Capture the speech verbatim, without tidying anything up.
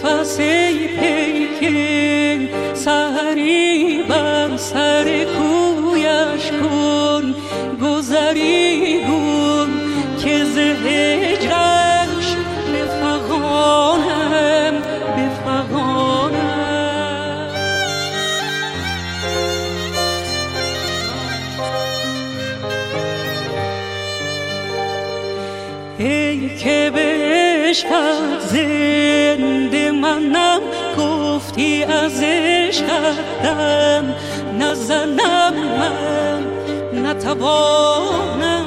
نفس پیکین سحری بر سر کویش کن گذری گون که ز هجرش بفغانم بفغانم. ای که به عشقت زنده منم گفتی از عشقت دم نزنم من نتوانم